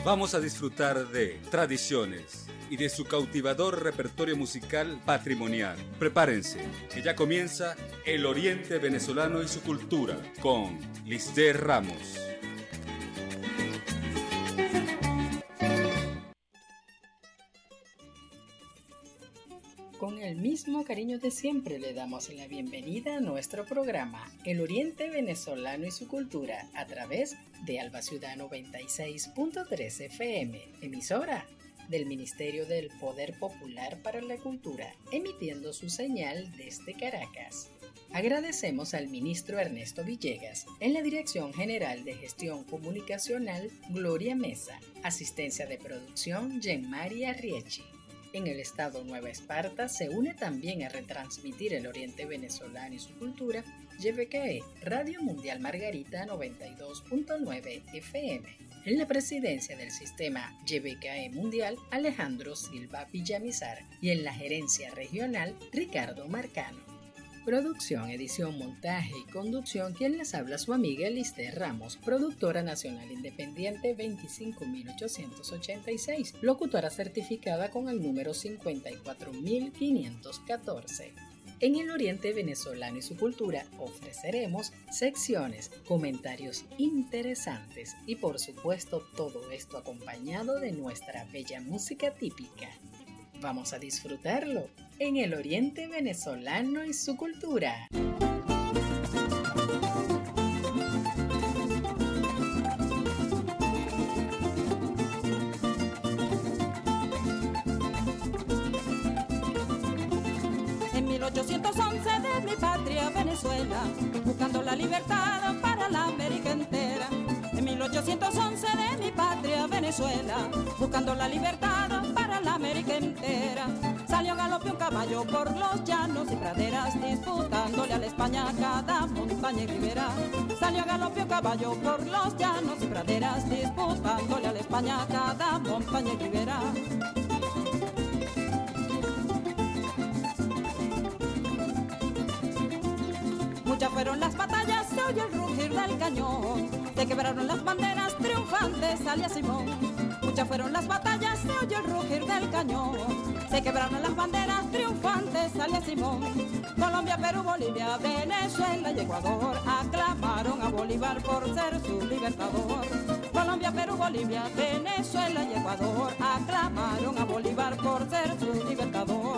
Vamos a disfrutar de tradiciones y de su cautivador repertorio musical patrimonial. Prepárense, que ya comienza El Oriente Venezolano y su cultura con Lisdeth Ramos. Con el mismo cariño de siempre le damos la bienvenida a nuestro programa El Oriente Venezolano y su cultura a través de Alba Ciudad 96.3 FM, emisora del Ministerio del Poder Popular para la Cultura, emitiendo su señal desde Caracas. Agradecemos al ministro Ernesto Villegas, en la Dirección General de Gestión Comunicacional, Gloria Mesa, asistencia de producción, Jean-Marie Arriechi. En el estado Nueva Esparta se une también a retransmitir el Oriente Venezolano y su cultura YBKE, Radio Mundial Margarita 92.9 FM. En la presidencia del sistema YBKE Mundial, Alejandro Silva Villamizar, y en la gerencia regional, Ricardo Marcano. Producción, edición, montaje y conducción, quien les habla su amiga Lisdeth Ramos, productora nacional independiente 25886, locutora certificada con el número 54514. En el Oriente Venezolano y su cultura ofreceremos secciones, comentarios interesantes y por supuesto todo esto acompañado de nuestra bella música típica. Vamos a disfrutarlo en el Oriente Venezolano y su cultura. En 1811 de mi patria Venezuela, buscando la libertad para la América entera. En 1811 de mi patria Venezuela, buscando la libertad para la América entera. Salió a galope un caballo por los llanos y praderas, disputándole a la España cada montaña y ribera. Salió a galope un caballo por los llanos y praderas, disputándole a la España cada montaña y ribera. Muchas fueron las batallas, se oye el rugir del cañón, se quebraron las banderas, triunfantes salía Simón. Muchas fueron las batallas, se oye el rugir del cañón, se quebraron las banderas, triunfantes salía Simón. Colombia, Perú, Bolivia, Venezuela y Ecuador aclamaron a Bolívar por ser su libertador. Colombia, Perú, Bolivia, Venezuela y Ecuador aclamaron a Bolívar por ser su libertador.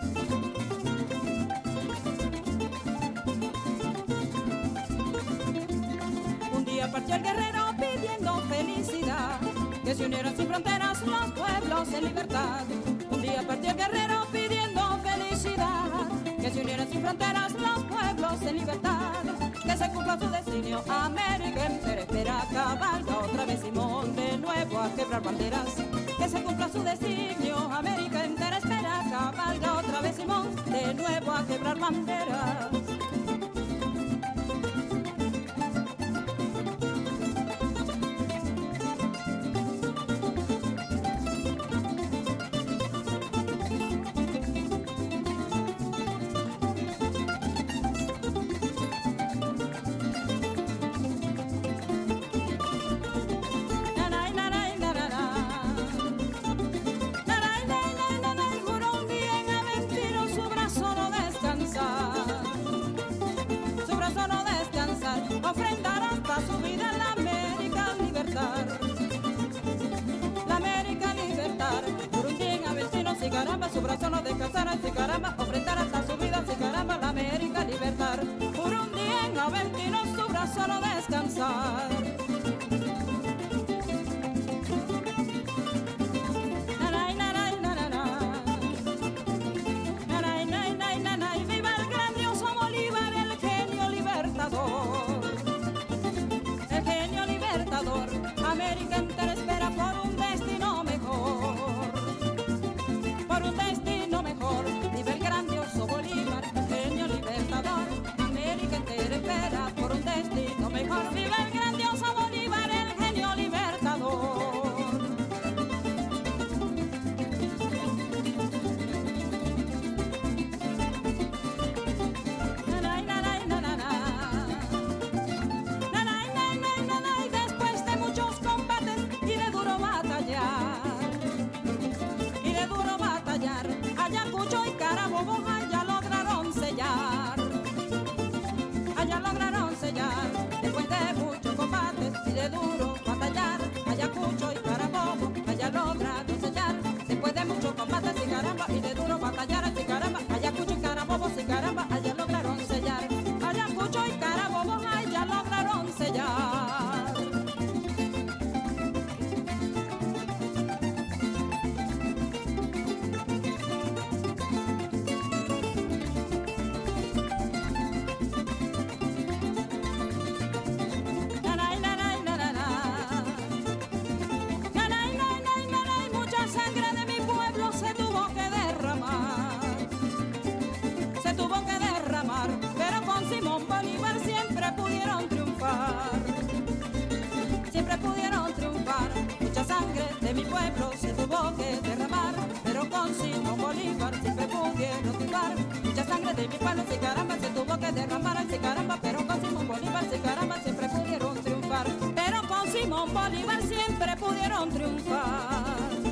Partió el guerrero pidiendo felicidad, que se unieran sin fronteras los pueblos en libertad. Un día partió el guerrero pidiendo felicidad, que se unieran sin fronteras los pueblos en libertad. Que se cumpla su destino, América entera espera, cabalga otra vez Simón de nuevo a quebrar banderas. Que se cumpla su destino, América entera espera, cabalga otra vez Simón de nuevo a quebrar banderas. Ofrendar hasta su vida la América libertar. La América libertar. Por un día en Aventino, si caramba, su brazo no descansará. Si caramba, ofrendar hasta su vida. Si caramba, la América libertar. Por un día en Aventino, su brazo no descansar. Viva el grandioso Bolívar, el genio libertador. América entera espera por un destino mejor, por un destino mejor. Vive el grandioso Bolívar, genio libertador. América entera espera por un destino mejor. Vive el grandioso caramba, y de duro batallar, si caramba, Ayacucho y Carabobo, si caramba, allá lograron sellar. Ayacucho y Carabobo, allá lograron sellar. Simón Bolívar siempre pudieron triunfar, siempre pudieron triunfar. Mucha sangre de mi pueblo se tuvo que derramar, pero con Simón Bolívar siempre pudieron triunfar. Mucha sangre de mi pueblo, si caramba, se tuvo que derramar, si caramba, pero con Simón Bolívar, si caramba, siempre pudieron triunfar, pero con Simón Bolívar siempre pudieron triunfar.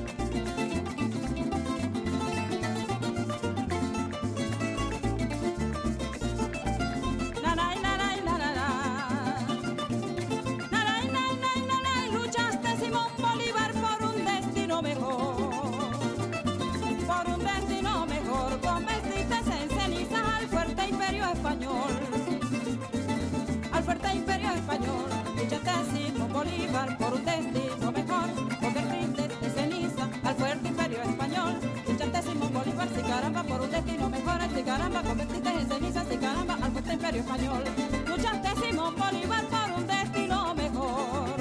Al fuerte imperio español, luchaste Simón Bolívar por un destino mejor, convertiste en ceniza al fuerte imperio español. Luchaste Simón Bolívar, si caramba, por un destino mejor, si caramba, convertiste en ceniza, si caramba, al fuerte imperio español. Luchaste Simón Bolívar por un destino mejor.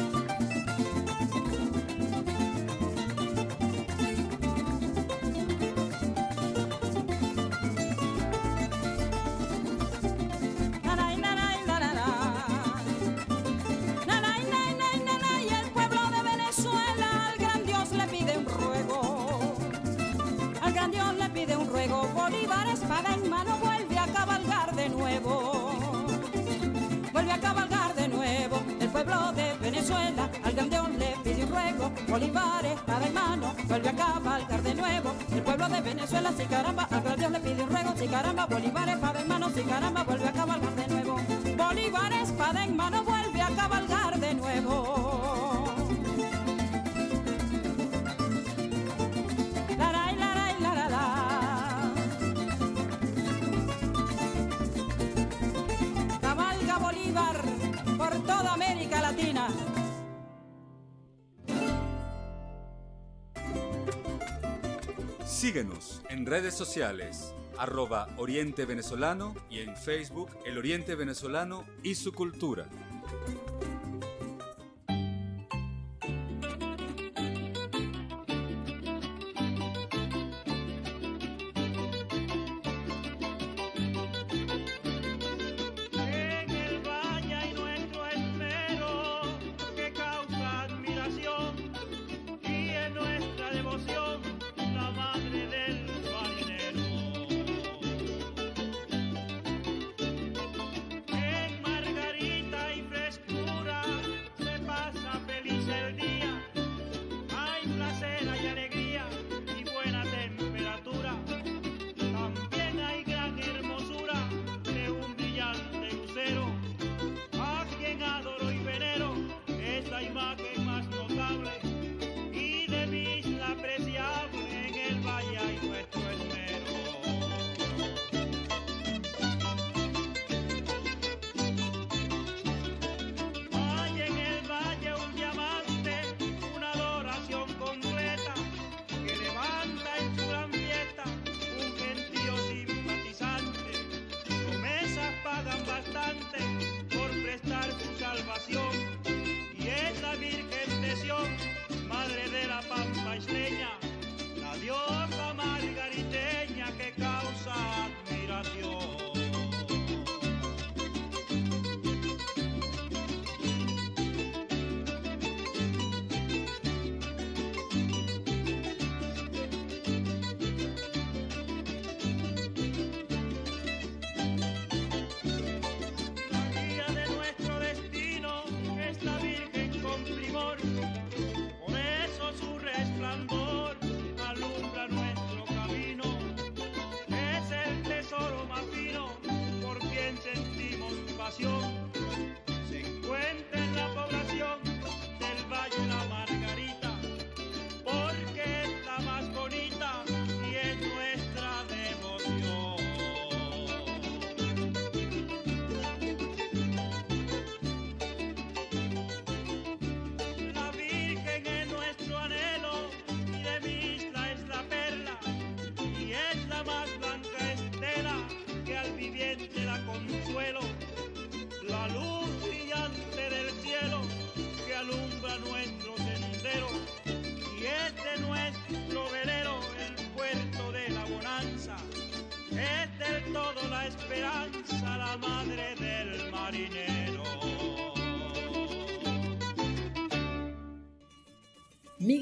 Bolívar, espada en mano, vuelve a cabalgar de nuevo. Vuelve a cabalgar de nuevo. El pueblo de Venezuela al Grandeón le pide un ruego. Bolívar, espada en mano, vuelve a cabalgar de nuevo. El pueblo de Venezuela, si caramba, al Grandeón le pide un ruego. Si caramba, Bolívar, espada en mano, si caramba, vuelve a cabalgar de nuevo. Bolívar, espada en mano, vuelve a cabalgar de nuevo. Por toda América Latina. Síguenos en redes sociales, @Oriente Venezolano y en Facebook El Oriente Venezolano y su cultura. Fresco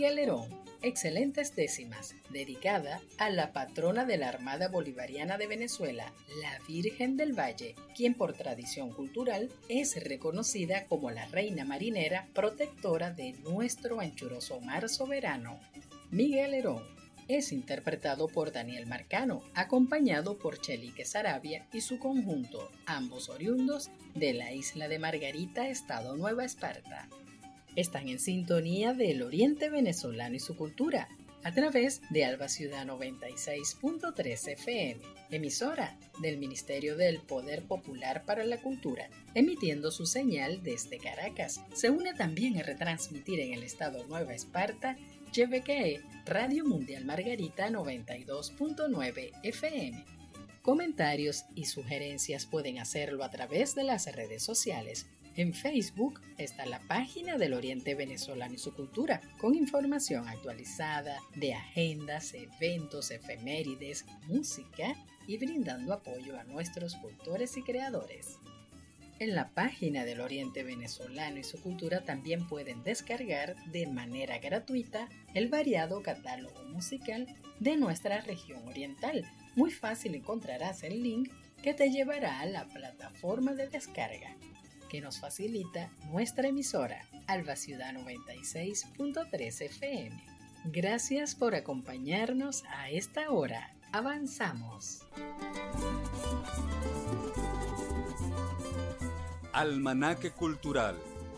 Miguel Herón, excelentes décimas, dedicada a la patrona de la Armada Bolivariana de Venezuela, la Virgen del Valle, quien por tradición cultural es reconocida como la reina marinera protectora de nuestro anchuroso mar soberano. Miguel Herón es interpretado por Daniel Marcano, acompañado por Chelique Sarabia y su conjunto, ambos oriundos de la isla de Margarita, estado Nueva Esparta. Están en sintonía del Oriente Venezolano y su cultura, a través de Alba Ciudad 96.3 FM, emisora del Ministerio del Poder Popular para la Cultura, emitiendo su señal desde Caracas. Se une también a retransmitir en el estado Nueva Esparta YVKE Radio Mundial Margarita 92.9 FM. Comentarios y sugerencias pueden hacerlo a través de las redes sociales. En Facebook está la página del Oriente Venezolano y su cultura, con información actualizada de agendas, eventos, efemérides, música y brindando apoyo a nuestros cultores y creadores. En la página del Oriente Venezolano y su cultura también pueden descargar de manera gratuita el variado catálogo musical de nuestra región oriental. Muy fácil encontrarás el link que te llevará a la plataforma de descarga que nos facilita nuestra emisora Alba Ciudad 96.3 FM. Gracias por acompañarnos a esta hora. Avanzamos. Almanaque Cultural.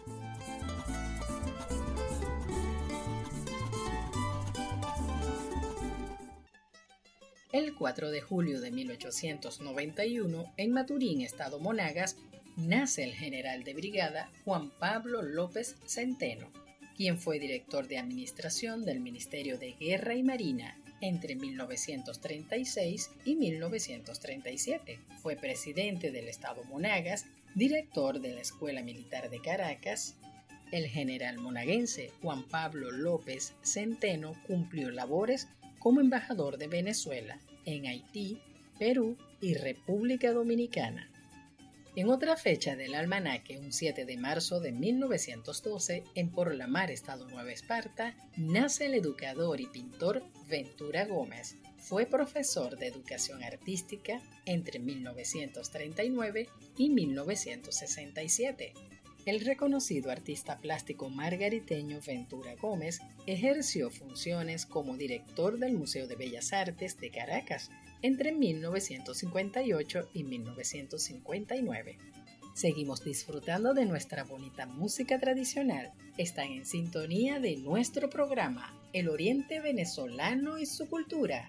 El 4 de julio de 1891, en Maturín, estado Monagas, nace el general de brigada Juan Pablo López Centeno, quien fue director de administración del Ministerio de Guerra y Marina entre 1936 y 1937. Fue presidente del estado Monagas, director de la Escuela Militar de Caracas. El general monaguense Juan Pablo López Centeno cumplió labores como embajador de Venezuela en Haití, Perú y República Dominicana. En otra fecha del almanaque, un 7 de marzo de 1912, en Porlamar, estado Nueva Esparta, nace el educador y pintor Ventura Gómez. Fue profesor de educación artística entre 1939 y 1967. El reconocido artista plástico margariteño Ventura Gómez ejerció funciones como director del Museo de Bellas Artes de Caracas entre 1958 y 1959. Seguimos disfrutando de nuestra bonita música tradicional. Están en sintonía de nuestro programa, El Oriente Venezolano y su cultura.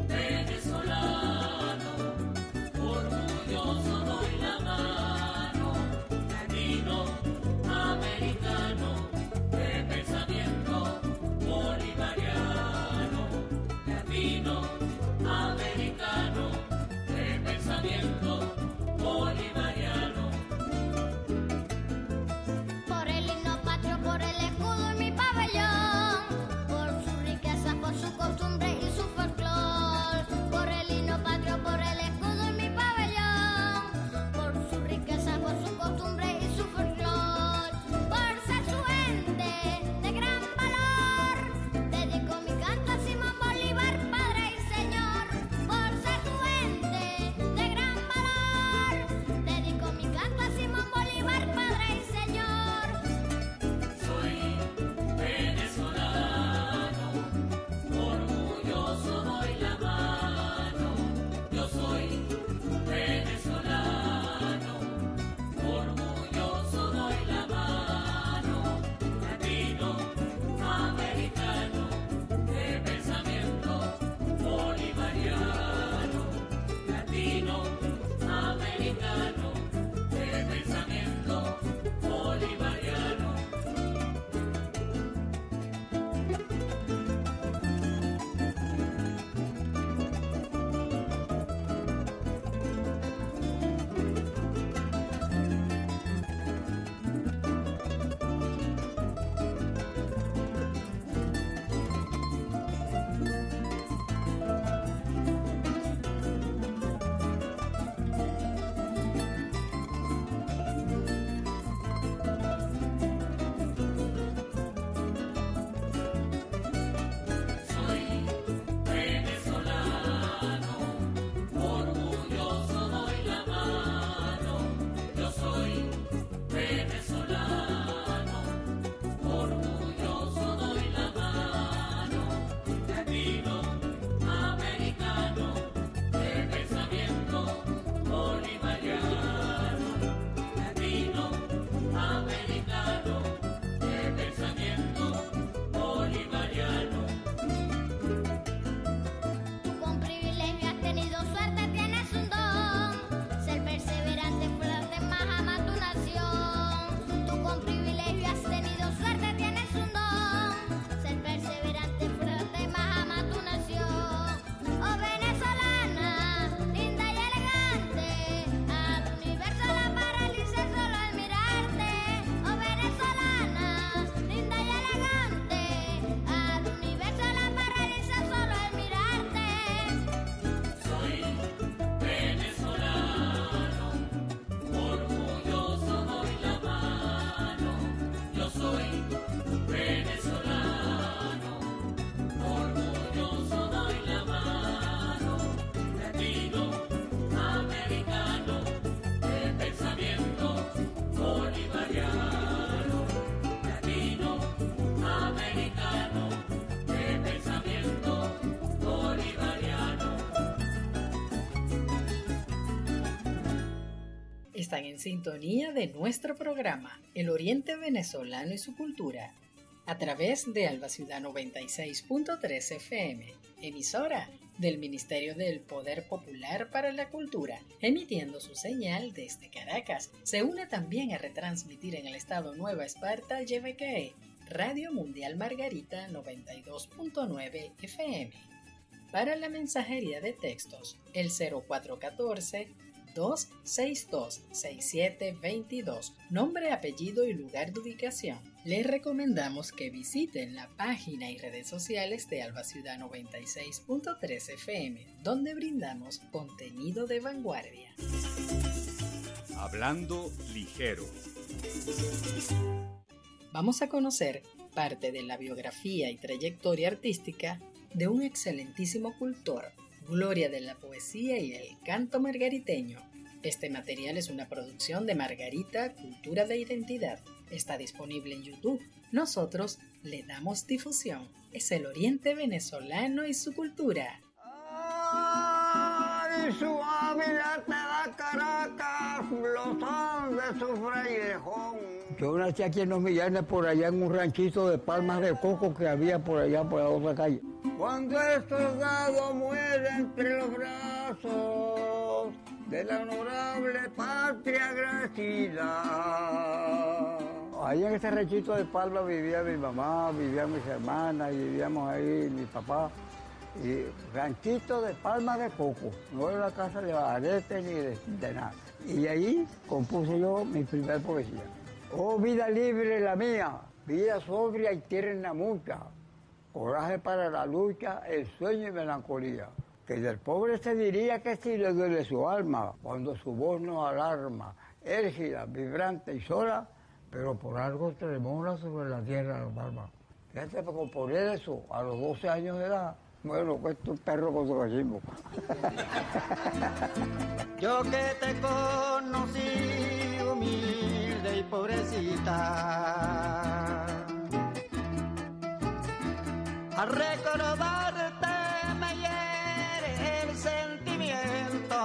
Venezolano, orgulloso doy la mano. Están en sintonía de nuestro programa, El Oriente Venezolano y su Cultura, a través de Alba Ciudad 96.3 FM, emisora del Ministerio del Poder Popular para la Cultura, emitiendo su señal desde Caracas. Se une también a retransmitir en el estado Nueva Esparta, YBKE, Radio Mundial Margarita 92.9 FM. Para la mensajería de textos, el 0414-262-6722, nombre, apellido y lugar de ubicación. Les recomendamos que visiten la página y redes sociales de Alba Ciudad 96.3 FM, donde brindamos contenido de vanguardia. Hablando ligero. Vamos a conocer parte de la biografía y trayectoria artística de un excelentísimo cultor, gloria de la poesía y el canto margariteño. Este material es una producción de Margarita Cultura de Identidad. Está disponible en YouTube. Nosotros le damos difusión. Es el Oriente Venezolano y su cultura. Ay, su Ávila te da Caracas, blotón de su frailejón. Yo nací aquí en Los Millanes, por allá en un ranchito de palmas de coco que había por allá por la otra calle. Cuando el soldado muere entre los brazos de la honorable patria agradecida. Ahí en ese ranchito de palmas vivía mi mamá, vivían mis hermanas, y vivíamos ahí mi papá. Y ranchito de palmas de coco, no era la casa de arete ni de nada. Y ahí compuse yo mi primer poesía. Oh, vida libre la mía, vida sobria y tierna mucha, coraje para la lucha, el sueño y melancolía. Que del pobre se diría que sí le duele su alma, cuando su voz nos alarma, érgida, vibrante y sola, pero por algo tremora sobre la tierra de los barba. Fíjate, para componer eso a los 12 años de edad, bueno, cuesta un perro con su cachimbo. Yo que te conocí humilde y pobrecita, al recordarte me hiere el sentimiento.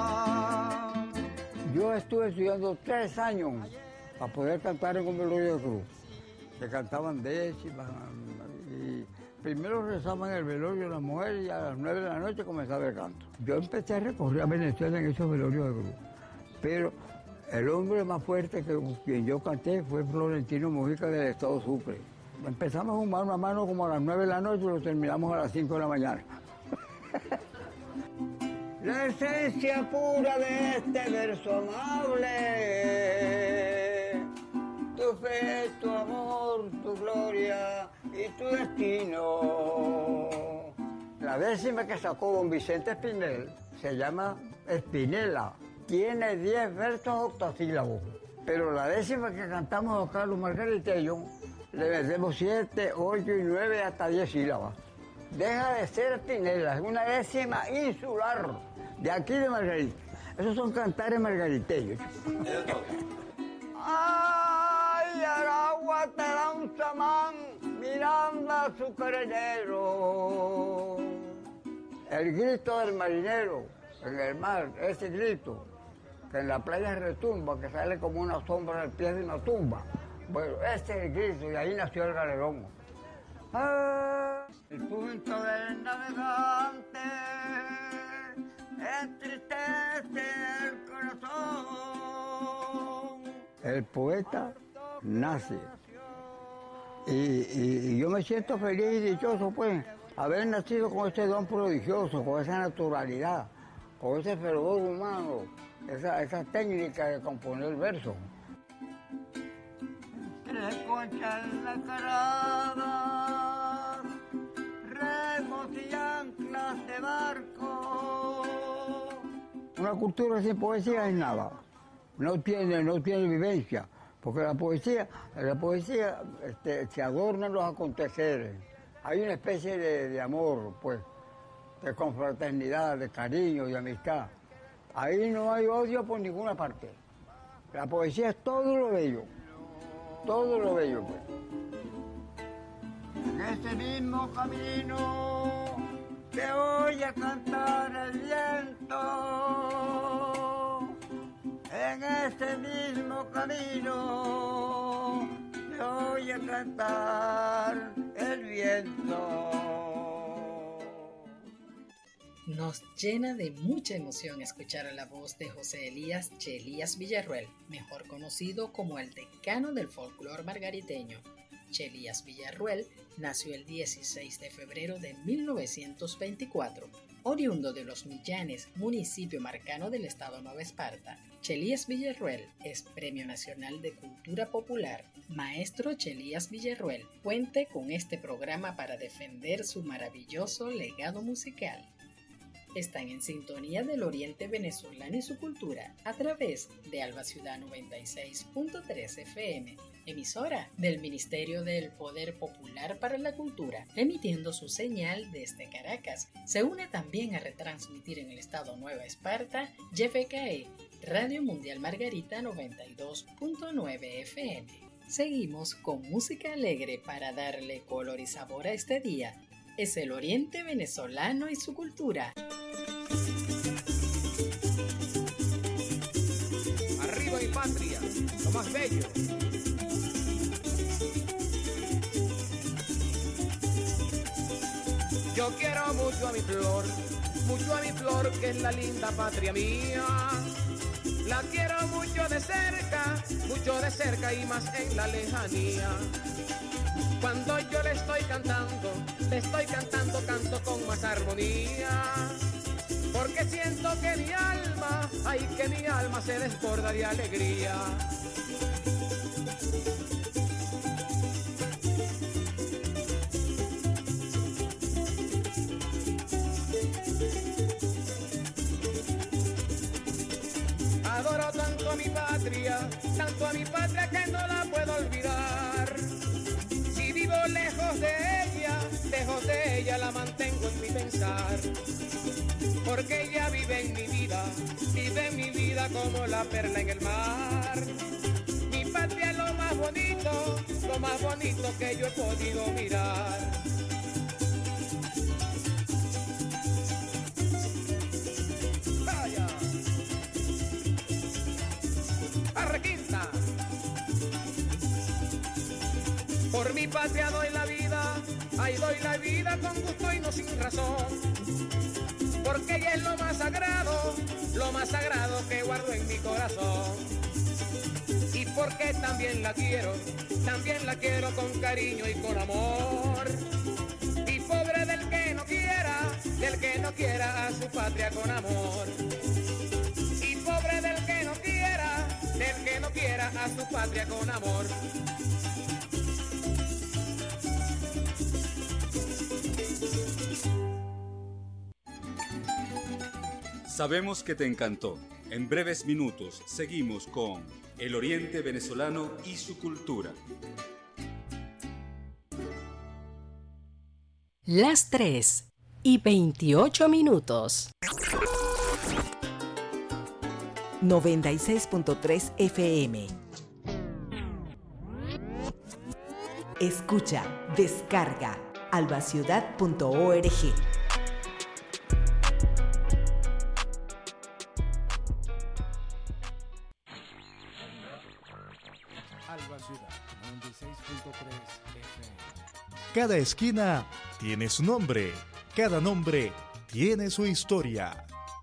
Yo estuve estudiando 3 años para poder cantar en un velorio de cruz. Se cantaban décimas y primero rezaban el velorio de las mujeres y a las 9 de la noche comenzaba el canto. Yo empecé a recorrer a Venezuela en esos velorios de cruz, pero el hombre más fuerte que quien yo canté fue Florentino Mujica del estado Sucre. Empezamos un mano a mano como a las 9 de la noche y lo terminamos a las 5 de la mañana. La esencia pura de este verso amable, tu fe, tu amor, tu gloria y tu destino. La décima que sacó don Vicente Espinel se llama Espinela. Tiene 10 versos octosílabos. Pero la décima que cantamos don Carlos Margariteño le metemos 7, 8 y 9 hasta 10 sílabas. Deja de ser Espinela, es una décima insular de aquí de Margarita. Esos son cantares margariteños. Ay, Aragua te da un chamán mirando a su carenero. El grito del marinero en el mar, ese grito, que en la playa retumba, que sale como una sombra del pie de una tumba. Bueno, ese es el grito y ahí nació el galerón. El punto del navegante entristece el corazón. El poeta nace. Y yo me siento feliz y dichoso, pues, haber nacido con ese don prodigioso, con esa naturalidad, con ese fervor humano, esa técnica de componer versos. Tres conchas enlacaradas, remos y anclas de barco. Una cultura sin poesía es nada, no tiene vivencia, porque la poesía se adornan los aconteceres. Hay una especie de amor, pues, de confraternidad, de cariño, de amistad. Ahí no hay odio por ninguna parte. La poesía es todo lo bello, pues. En ese mismo camino te oye cantar el viento, En este mismo camino me oye cantar el viento. Nos llena de mucha emoción escuchar la voz de José Elías Chelías Villarruel, mejor conocido como el decano del folclore margariteño. Chelías Villarruel nació el 16 de febrero de 1924, oriundo de Los Millanes, municipio marcano del estado Nueva Esparta. Chelías Villarruel es Premio Nacional de Cultura Popular. Maestro Chelías Villarruel, cuente con este programa para defender su maravilloso legado musical. Están en sintonía del Oriente Venezolano y su cultura a través de Alba Ciudad 96.3 FM, emisora del Ministerio del Poder Popular para la Cultura, emitiendo su señal desde Caracas. Se une también a retransmitir en el estado Nueva Esparta, YFKE, Radio Mundial Margarita 92.9 FM. Seguimos con música alegre para darle color y sabor a este día. Es el Oriente Venezolano y su cultura. Arriba mi patria, lo más bello. Yo quiero mucho a mi flor que es la linda patria mía. La quiero mucho de cerca y más en la lejanía. Cuando yo le estoy cantando, canto con más armonía. Porque siento que mi alma se desborda de alegría. Adoro tanto a mi patria que no la puedo olvidar. Si vivo lejos de ella la mantengo en mi pensar. Porque ella vive en mi vida como la perla en el mar. Mi patria es lo más bonito que yo he podido mirar. Vaya, Arrequinta. Por mi patria doy la vida, doy la vida con gusto y no sin razón. Porque ella es lo más sagrado que guardo en mi corazón. Y porque también la quiero con cariño y con amor. Y pobre del que no quiera a su patria con amor. Y pobre del que no quiera a su patria con amor. Sabemos que te encantó. En breves minutos seguimos con el Oriente Venezolano y su cultura. Las 3:28. 96.3 FM. Escucha, descarga, albaciudad.org. Alba Ciudad 96.3 FM. Cada esquina tiene su nombre, cada nombre tiene su historia.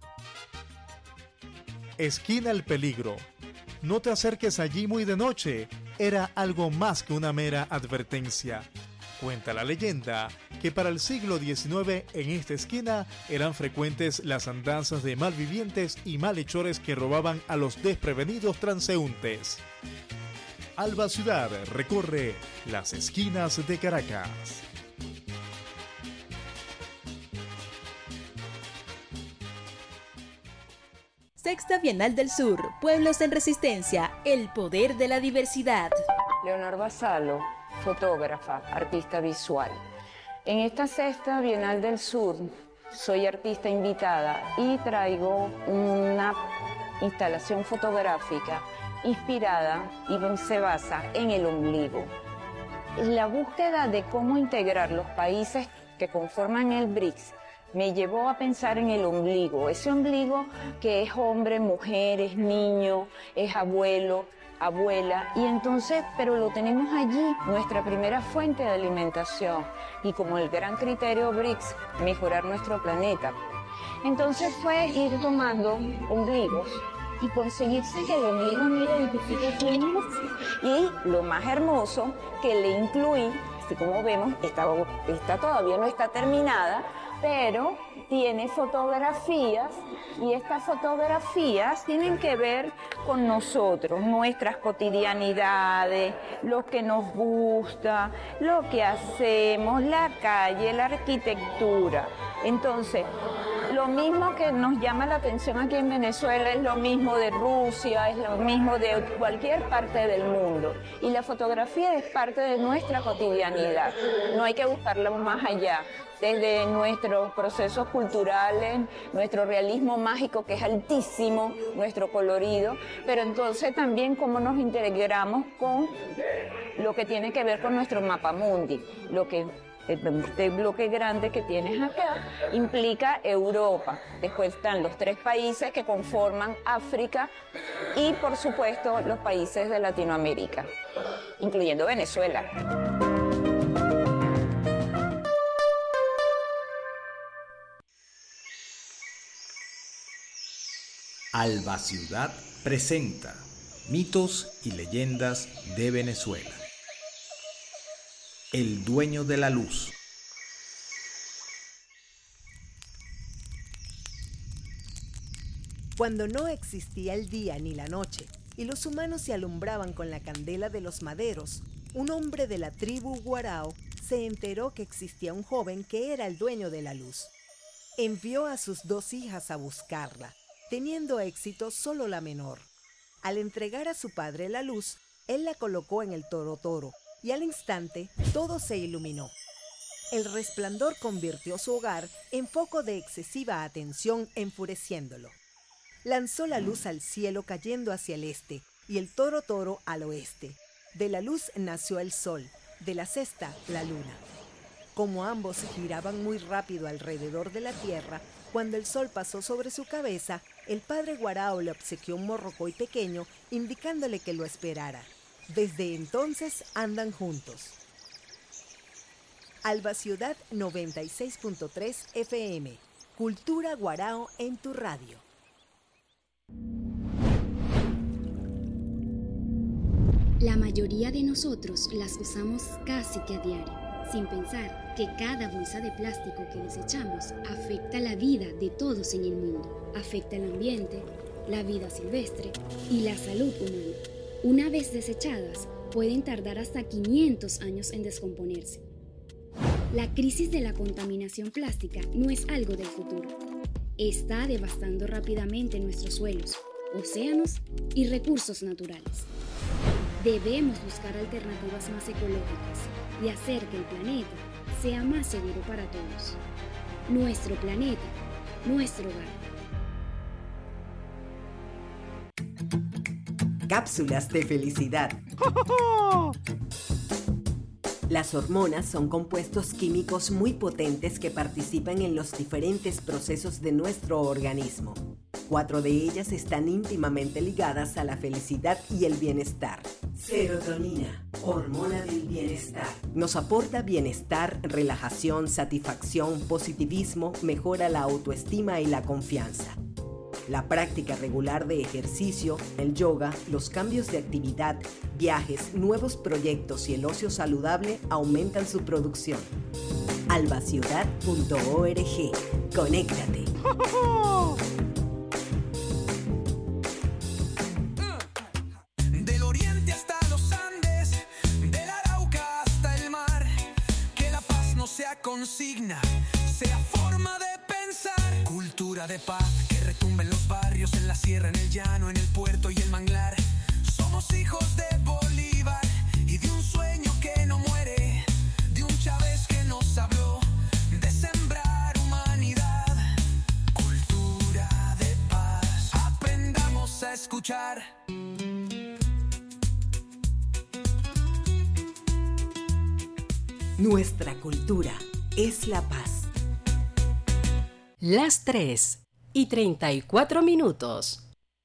Esquina El Peligro. No te acerques allí muy de noche. Era algo más que una mera advertencia. Cuenta la leyenda que para el siglo XIX en esta esquina eran frecuentes las andanzas de malvivientes y malhechores que robaban a los desprevenidos transeúntes. Alba Ciudad recorre las esquinas de Caracas. Sexta Bienal del Sur, Pueblos en Resistencia, el poder de la diversidad. Leonor Basalo, fotógrafa, artista visual. En esta Sexta Bienal del Sur soy artista invitada y traigo una instalación fotográfica inspirada y se basa en el ombligo. La búsqueda de cómo integrar los países que conforman el BRICS me llevó a pensar en el ombligo, ese ombligo que es hombre, mujer, es niño, es abuelo, abuela, y entonces, pero lo tenemos allí, nuestra primera fuente de alimentación, y como el gran criterio BRICS, mejorar nuestro planeta. Entonces fue ir tomando ombligos y conseguirse que el ombligo no identifique quién es. Y lo más hermoso, que le incluí, así como vemos, esta todavía no está terminada, pero tiene fotografías, y estas fotografías tienen que ver con nosotros, nuestras cotidianidades, lo que nos gusta, lo que hacemos, la calle, la arquitectura. Entonces, lo mismo que nos llama la atención aquí en Venezuela es lo mismo de Rusia, es lo mismo de cualquier parte del mundo. Y la fotografía es parte de nuestra cotidianidad, no hay que buscarla más allá. Desde nuestros procesos culturales, nuestro realismo mágico que es altísimo, nuestro colorido, pero entonces también cómo nos integramos con lo que tiene que ver con nuestro mapamundi, este bloque grande que tienes acá implica Europa. Después están los 3 países que conforman África y, por supuesto, los países de Latinoamérica, incluyendo Venezuela. Alba Ciudad presenta Mitos y leyendas de Venezuela. El dueño de la luz. Cuando no existía el día ni la noche y los humanos se alumbraban con la candela de los maderos, un hombre de la tribu Guarao se enteró que existía un joven que era el dueño de la luz. Envió a sus 2 hijas a buscarla, teniendo éxito solo la menor. Al entregar a su padre la luz, él la colocó en el toro y al instante todo se iluminó. El resplandor convirtió su hogar en foco de excesiva atención, enfureciéndolo. Lanzó la luz al cielo cayendo hacia el este y el toro al oeste. De la luz nació el sol, de la cesta la luna. Como ambos giraban muy rápido alrededor de la tierra, cuando el sol pasó sobre su cabeza, el padre Guarao le obsequió un morrocoy pequeño, indicándole que lo esperara. Desde entonces andan juntos. Alba Ciudad 96.3 FM. Cultura Guarao en tu radio. La mayoría de nosotros las usamos casi que a diario, sin pensar que cada bolsa de plástico que desechamos afecta la vida de todos en el mundo, afecta el ambiente, la vida silvestre y la salud humana. Una vez desechadas, pueden tardar hasta 500 años en descomponerse. La crisis de la contaminación plástica no es algo del futuro. Está devastando rápidamente nuestros suelos, océanos y recursos naturales. Debemos buscar alternativas más ecológicas y hacer que el planeta sea más seguro para todos. Nuestro planeta, nuestro hogar. Cápsulas de felicidad. Las hormonas son compuestos químicos muy potentes que participan en los diferentes procesos de nuestro organismo. 4 de ellas están íntimamente ligadas a la felicidad y el bienestar. Serotonina, hormona del bienestar. Nos aporta bienestar, relajación, satisfacción, positivismo, mejora la autoestima y la confianza. La práctica regular de ejercicio, el yoga, los cambios de actividad, viajes, nuevos proyectos y el ocio saludable aumentan su producción. albaciudad.org. Conéctate. Del oriente hasta los Andes, del Arauca hasta el mar, que la paz no sea consigna, sea forma de pensar. Cultura de paz que retumba en los barrios, en la sierra, en el llano, en el puerto y el manglar. Somos hijos de Bolívar y de un sueño que no muere, de un Chávez que nos habló de sembrar humanidad. Cultura de paz, aprendamos a escuchar. Nuestra cultura es la paz. Las 3:34.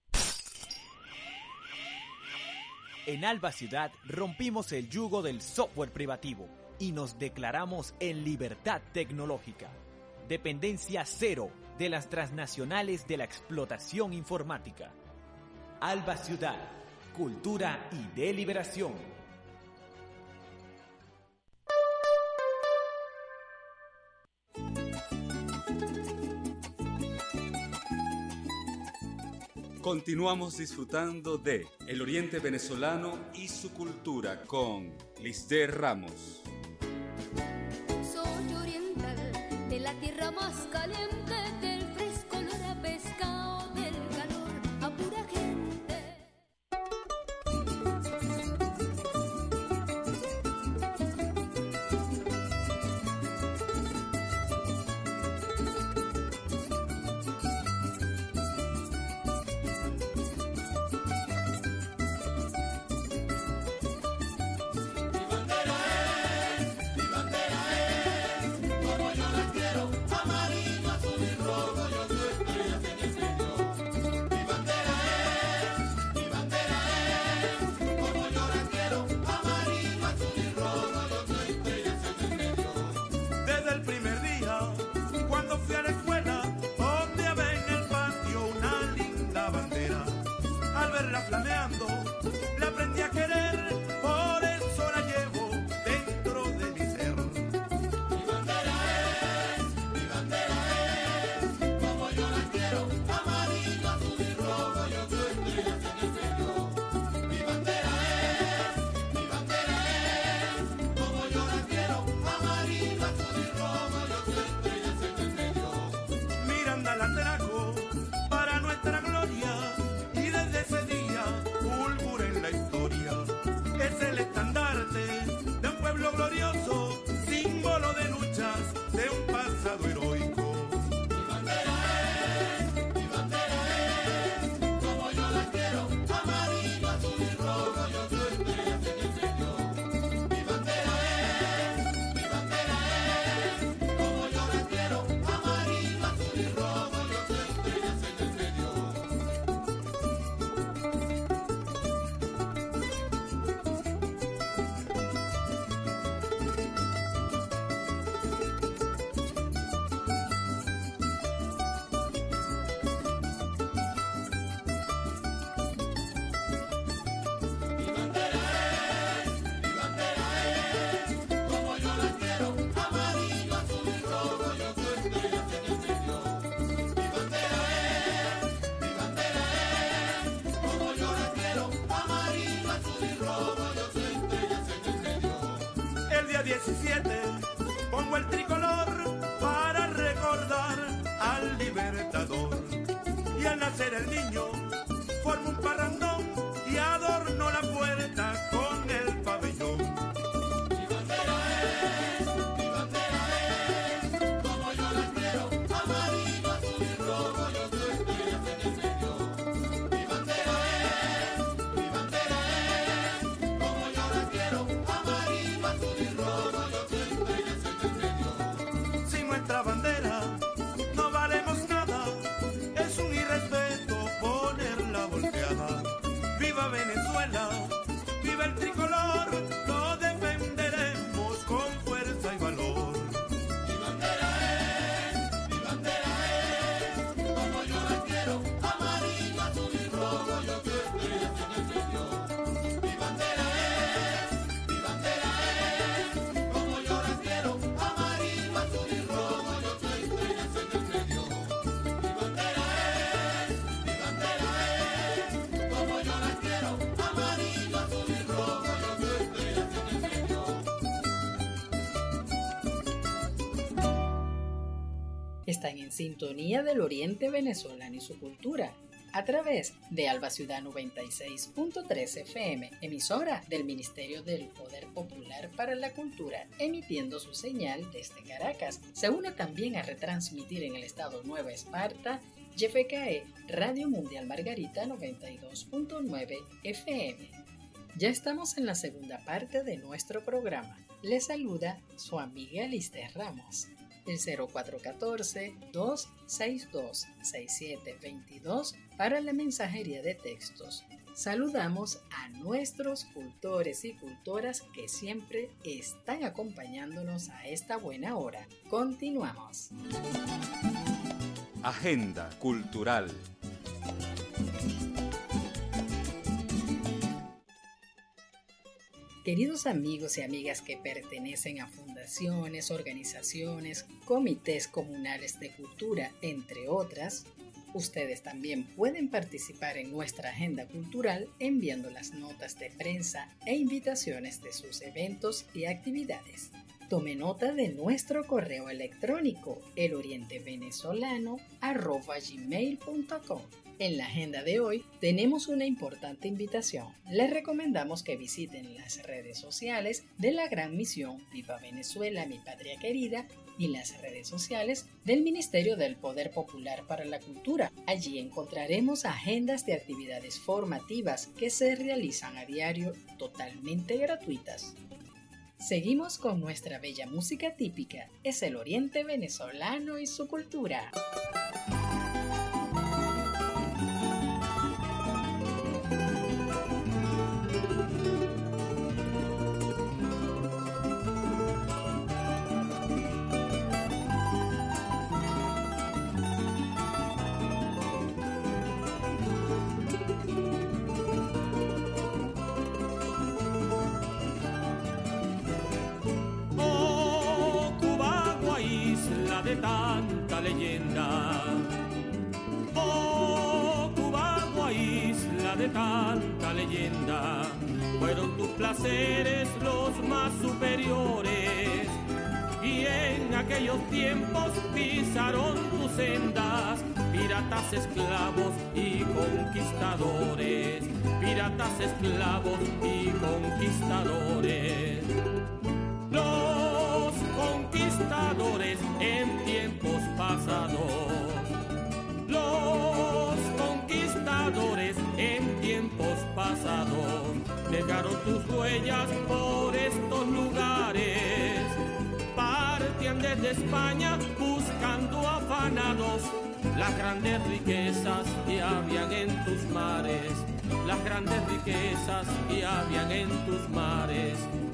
En Alba Ciudad rompimos el yugo del software privativo y nos declaramos en libertad tecnológica. Dependencia cero de las transnacionales de la explotación informática. Alba Ciudad, cultura y deliberación. Continuamos disfrutando de el Oriente Venezolano y su cultura con Lisdeth Ramos. Soy oriental, de la tierra más caliente, del fresco olor a pescado, del calor a pura gente. Pongo el tricolor para recordar al libertador. Y al nacer el niño formo un parrandón y adorno la puerta con el pabellón. Mi bandera es, como yo la quiero, amarillo, azul y rojo, yo soy estrellas en el medio. Mi bandera es, como yo la quiero, amarillo, azul y rojo, yo soy estrellas en el medio. Sin nuestra bandera no valemos nada, es un irrespeto ponerla volteada. ¡Viva Venezuela! ¡Viva el tricolor! Lo defenderemos con fuerza y valor. Mi bandera es, como yo la quiero, amarillo, azul y rojo, yo soy estrellas en el medio. Mi bandera es, como yo la quiero, amarillo, azul y rojo, yo soy estrellas en el medio. Mi bandera es, como yo la quiero, amarillo, azul y rojo, yo soy estrellas en el medio. Están en sintonía del Oriente Venezolano y su cultura, a través de Alba Ciudad 96.3 FM, emisora del Ministerio del Poder Popular para la Cultura, emitiendo su señal desde Caracas. Se une también a retransmitir en el estado Nueva Esparta, YFKE, Radio Mundial Margarita 92.9 FM. Ya estamos en la segunda parte de nuestro programa. Les saluda su amiga Lisdeth Ramos. el 0414-262-6722 para la mensajería de textos. Saludamos a nuestros cultores y cultoras que siempre están acompañándonos a esta buena hora. Continuamos. Agenda cultural. Queridos amigos y amigas que pertenecen a fundaciones, organizaciones, comités comunales de cultura, entre otras, ustedes también pueden participar en nuestra agenda cultural enviando las notas de prensa e invitaciones de sus eventos y actividades. Tome nota de nuestro correo electrónico elorientevenezolano@gmail.com. En la agenda de hoy tenemos una importante invitación. Les recomendamos que visiten las redes sociales de la Gran Misión Viva Venezuela, mi patria querida, y las redes sociales del Ministerio del Poder Popular para la Cultura. Allí encontraremos agendas de actividades formativas que se realizan a diario totalmente gratuitas. Seguimos con nuestra bella música típica. Es el Oriente Venezolano y su cultura. De tanta leyenda, oh Cubagua, isla de tanta leyenda, fueron tus placeres los más superiores, y en aquellos tiempos pisaron tus sendas, piratas, esclavos y conquistadores, piratas, esclavos y conquistadores. Los conquistadores en tiempos pasados, los conquistadores en tiempos pasados dejaron tus huellas por estos lugares, partían desde España buscando afanados las grandes riquezas que habían en tus mares, las grandes riquezas que habían en tus mares.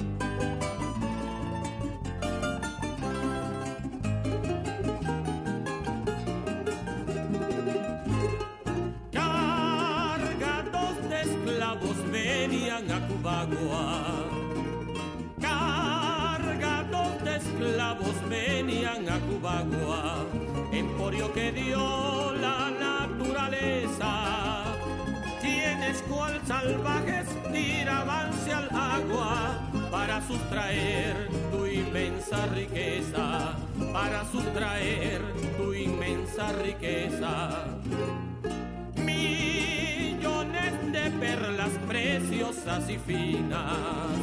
Venían a Cubagua, cargados de esclavos venían a Cubagua, emporio que dio la naturaleza. Quienes cual salvajes tirabanse al agua para sustraer tu inmensa riqueza, para sustraer tu inmensa riqueza. De perlas preciosas y finas,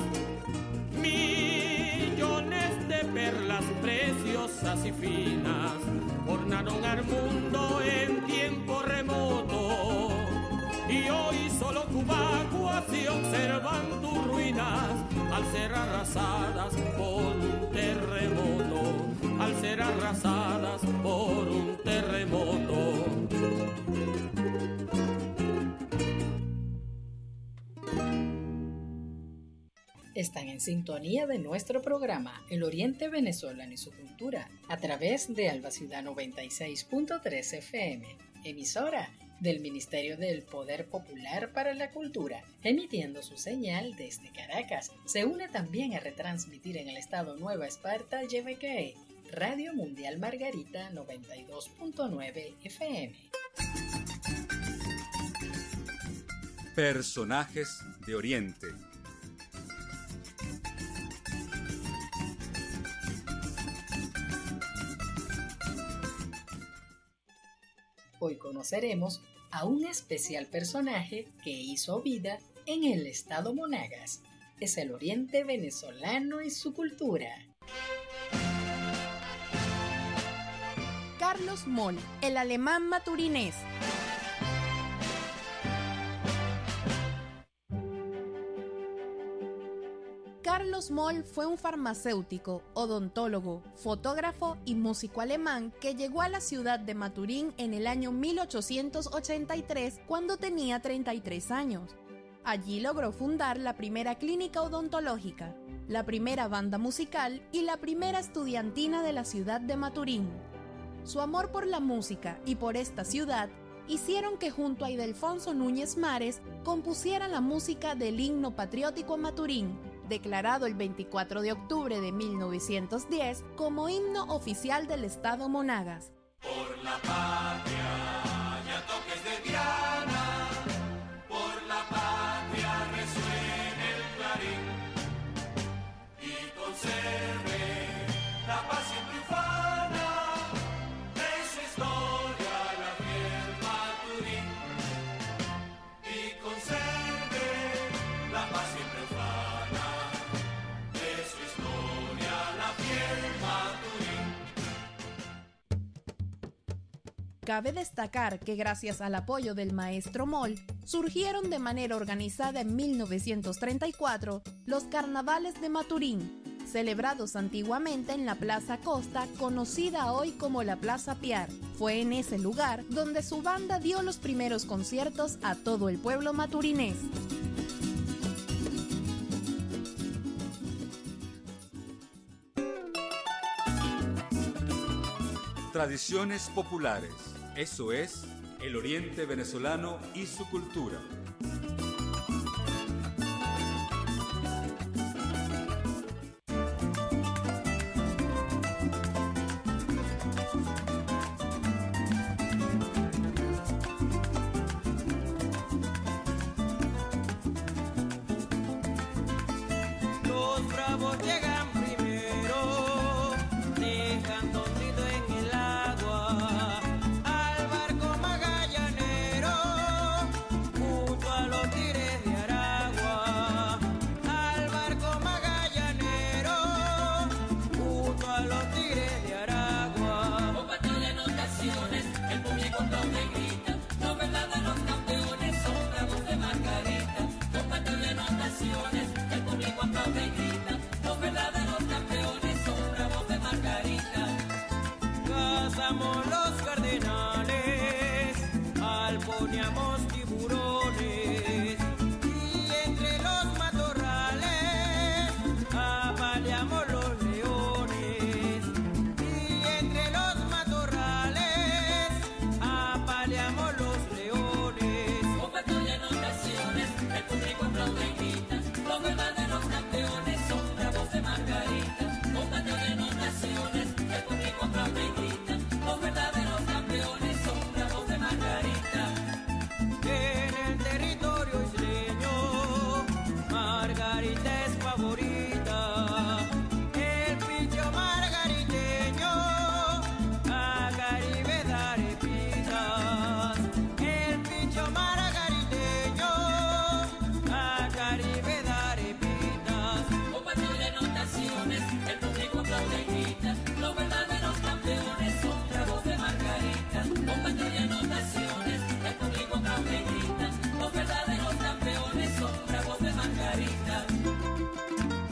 millones de perlas preciosas y finas ornaron al mundo en tiempo remoto, y hoy solo Cubagua se observan tus ruinas al ser arrasadas por un terremoto, al ser arrasadas por un terremoto. Están en sintonía de nuestro programa El Oriente Venezolano y su cultura a través de Alba Ciudad 96.3 FM, emisora del Ministerio del Poder Popular para la Cultura, emitiendo su señal desde Caracas. Se une también a retransmitir en el estado Nueva Esparta, Yebequé, Radio Mundial Margarita 92.9 FM. Personajes de Oriente. Hoy conoceremos a un especial personaje que hizo vida en el estado Monagas. Es el Oriente Venezolano y su cultura. Carlos Mon, el alemán maturinés. Carlos Moll fue un farmacéutico, odontólogo, fotógrafo y músico alemán que llegó a la ciudad de Maturín en el año 1883 cuando tenía 33 años. Allí logró fundar la primera clínica odontológica, la primera banda musical y la primera estudiantina de la ciudad de Maturín. Su amor por la música y por esta ciudad hicieron que junto a Ildefonso Núñez Mares compusiera la música del himno patriótico a Maturín, declarado el 24 de octubre de 1910 como himno oficial del estado Monagas. Por la patria, ya toques de diana, por la patria resuene el clarín y conserve la paz siempre ufana de su historia la fiel Maturín y conserve la paz siempre ufana de su historia la fiel Maturín. Cabe destacar que gracias al apoyo del maestro Moll, surgieron de manera organizada en 1934 los carnavales de Maturín, celebrados antiguamente en la Plaza Costa, conocida hoy como la Plaza Piar. Fue en ese lugar donde su banda dio los primeros conciertos a todo el pueblo maturinés. Tradiciones populares. Eso es el oriente venezolano y su cultura. Los bravos llegan primero, dejando un nido en el agua, al barco magallanero, junto a los tires de Aragua, al barco magallanero, junto a los tires de Aragua. Con batalla en ocasiones, el público aplaude y grita, los verdaderos campeones son bravos de Margarita. Con batalla en ocasiones, el público aplaude y grita, los verdaderos campeones son bravos de Margarita. Cazamos los cardenales, alponeamos tiburones, y entre los matorrales apaleamos los leones, y entre los matorrales apaleamos los leones. Con batalla en ocasiones, el público aplaude y grita, los verdaderos campeones son bravos de Margarita. Con batalla en ocasiones, el público aplaude y grita, los verdaderos campeones son bravos de Margarita. En el territorio isleño, Margarita es favorita. El pincho margariteño a Caribe da arepitas. El pincho margariteño a Caribe da arepitas. Con batalla en ocasiones, el público aplaude y grita, los verdaderos campeones son bravos de Margarita. Con batalla en ocasiones, el público aplaude y grita, los verdaderos campeones son bravos de Margarita.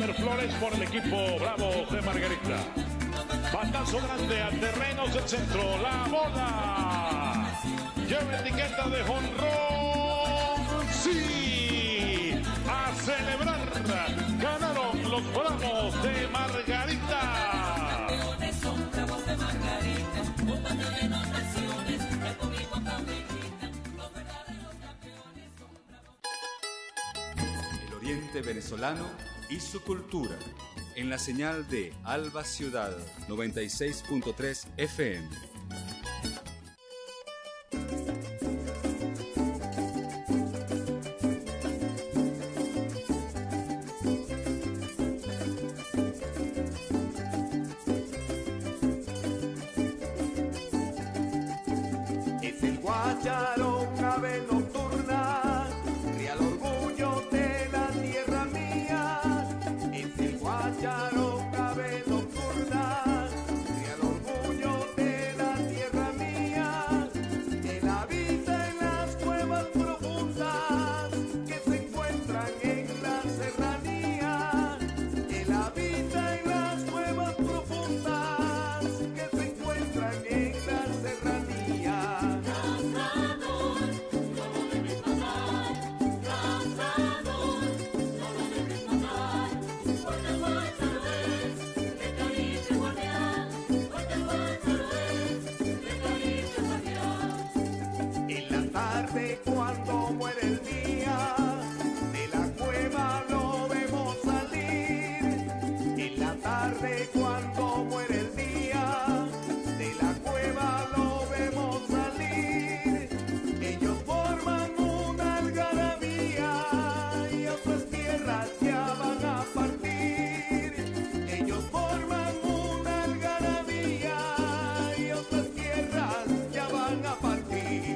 hacer flores por el equipo Bravos de Margarita. Batazo grande al terreno del centro. La bola. Lleva etiqueta de jonrón. Sí. A celebrar. Ganaron los Bravos de Margarita. El oriente venezolano y su cultura. En la señal de Alba Ciudad 96.3 FM. Es el guácharo, una ave nocturna, real orgullo de la tierra mía. Es el guácharo, una ave nocturna, real orgullo de la tierra mía. Él habita en las cuevas profundas que se encuentran en la serranía. Él habita en las cuevas profundas que se encuentran en la serranía. En la tarde cuando muere el día, de la cueva lo vemos salir. En la tarde cuando muere el día, de la cueva lo vemos salir. Ellos forman una algarabía y otras tierras ya van a partir. Ellos forman una algarabía y otras tierras ya van a partir.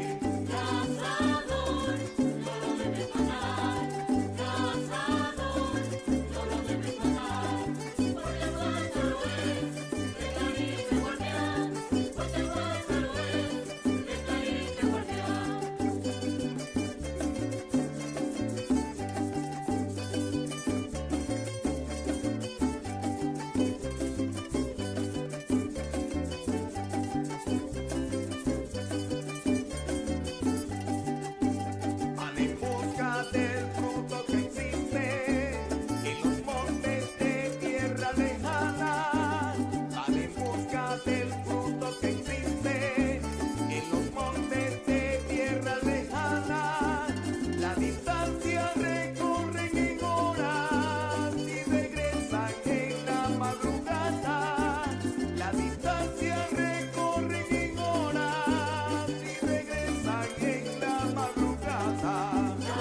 Van en busca del fruto que existe en los montes de tierra lejana. Van en busca del fruto que existe en los montes de tierra lejana. La distancia recorren en horas y regresan en la madrugada. La distancia recorren en horas y regresan en la madrugada.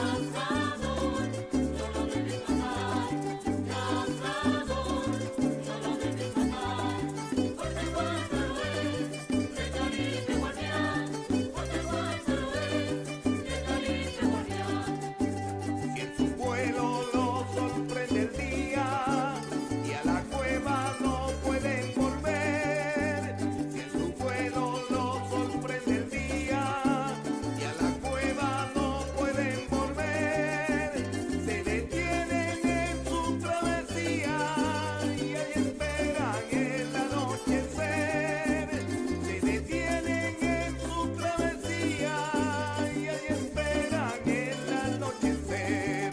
Si en su vuelo lo sorprende el día y a la cueva no pueden volver. Si en su vuelo lo sorprende el día y a la cueva no pueden volver, se detienen en su travesía y ahí esperan el anochecer. Se detienen en su travesía y ahí esperan el anochecer.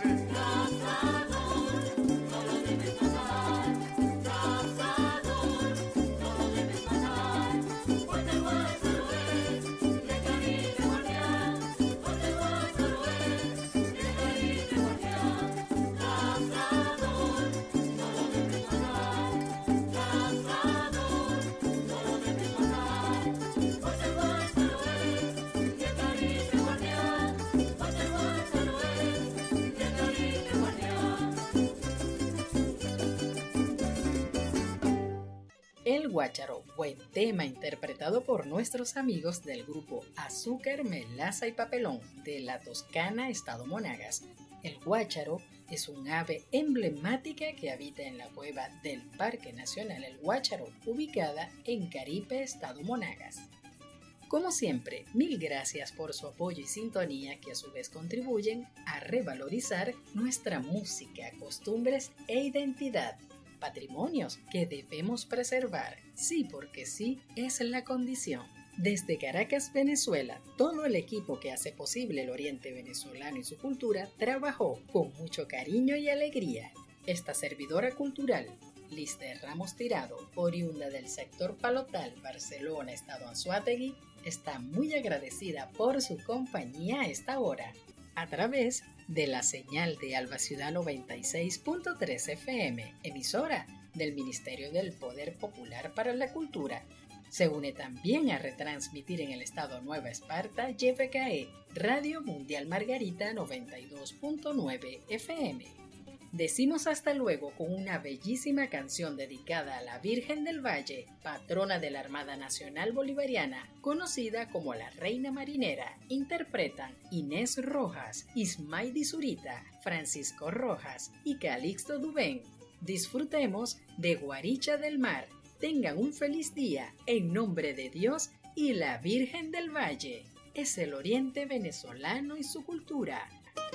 El Guácharo, buen tema interpretado por nuestros amigos del grupo Azúcar, Melaza y Papelón de la Toscana, Estado Monagas. El Guácharo es un ave emblemática que habita en la cueva del Parque Nacional El Guácharo, ubicada en Caripe, Estado Monagas. Como siempre, mil gracias por su apoyo y sintonía que a su vez contribuyen a revalorizar nuestra música, costumbres e identidad. Patrimonios que debemos preservar. Sí, porque sí es la condición. Desde Caracas, Venezuela, todo el equipo que hace posible el Oriente Venezolano y su cultura trabajó con mucho cariño y alegría. Esta servidora cultural, Lister Ramos Tirado, oriunda del sector Palotal, Barcelona, Estado Anzoátegui, está muy agradecida por su compañía a esta hora, a través de la señal de Alba Ciudad 96.3 FM, emisora del Ministerio del Poder Popular para la Cultura. Se une también a retransmitir en el estado Nueva Esparta, YPKE, Radio Mundial Margarita 92.9 FM. Decimos hasta luego con una bellísima canción dedicada a la Virgen del Valle, patrona de la Armada Nacional Bolivariana, conocida como la Reina Marinera. Interpretan Inés Rojas, Ismaidi Zurita, Francisco Rojas y Calixto Dubén. Disfrutemos de Guaricha del Mar. Tengan un feliz día en nombre de Dios y la Virgen del Valle. Es el Oriente Venezolano y su cultura.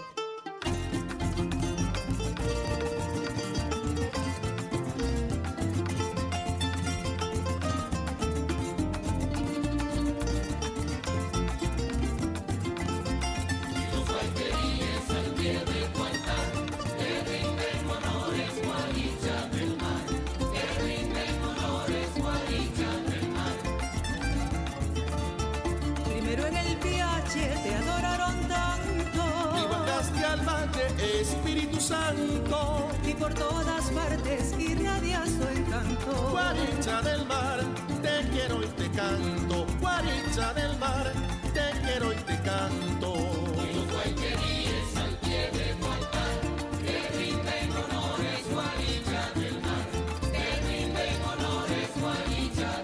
Espíritu Santo, y por todas partes irradia su encanto. Guaricha del mar, te quiero y te canto. Guaricha del mar, te quiero y te canto. Y los guayqueríes al pie de tu altar, te rinden honores, Guaricha del mar. Te rinden honores, Guaricha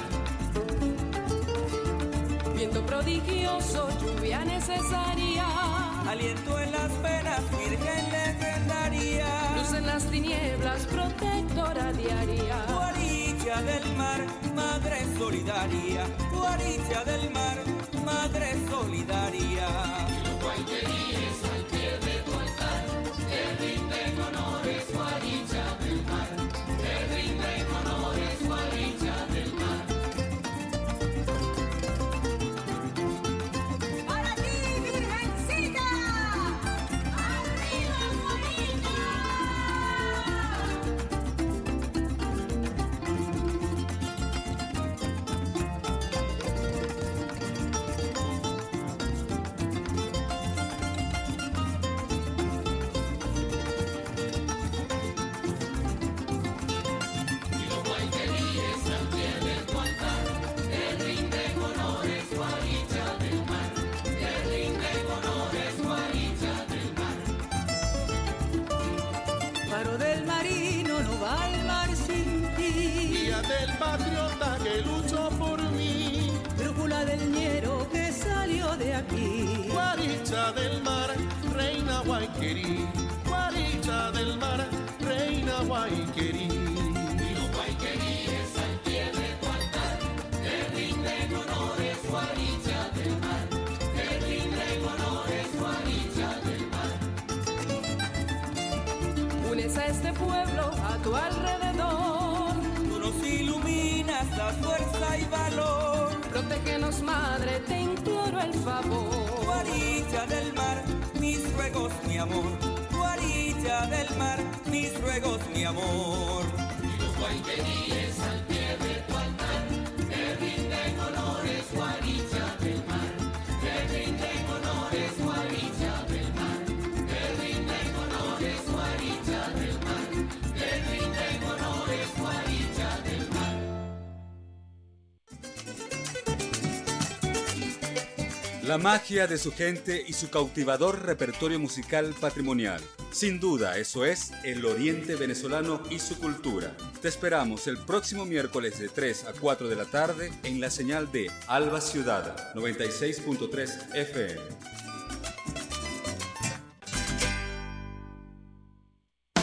del mar. Viento prodigioso, lluvia necesaria, aliento en las venas, virgen legendaria, luz en las tinieblas, protectora diaria. Guaricha del mar, madre solidaria. Guaricha del mar, madre solidaria. Y los guayqueríes al pie de tu altar, te rinden honores, Guaricha del mar. Te rinden honores, Guaricha del mar. Del patriota que luchó por mí, brújula del ñero que salió de aquí. Guaricha del mar, reina guayquerí. Guaricha del mar, reina guayquerí. Y los guayqueríes al pie de tu altar, te rinden honores, Guaricha del mar. Te rinden honores, Guaricha del mar. Unes a este pueblo a tu alrededor, iluminas la fuerza y valor. Protégenos, madre, te imploro el favor. Guaricha del mar, mis ruegos, mi amor. Guaricha del mar, mis ruegos, mi amor. Y los guayqueríes al pie de tu altar, te rinden honores, Guaricha del mar. Te rinden honores, Guaricha del mar. Te rinden honores, Guaricha del mar. Te rinden honores, Guaricha del mar. La magia de su gente y su cautivador repertorio musical patrimonial. Sin duda, eso es el Oriente Venezolano y su cultura. Te esperamos el próximo miércoles de 3 a 4 de la tarde en la señal de Alba Ciudad 96.3 FM.